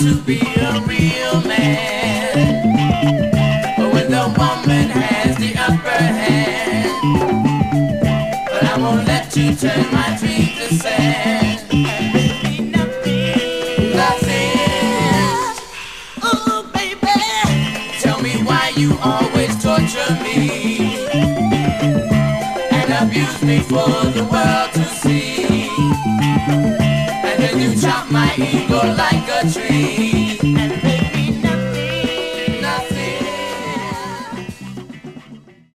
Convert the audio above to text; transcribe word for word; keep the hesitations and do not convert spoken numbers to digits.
to be a real man. But when the woman has the upper hand, but I won't let you turn my dreams to sand. Ooh, baby, tell me why you always torture me and abuse me for the world to see. And then you chop my ego like a tree.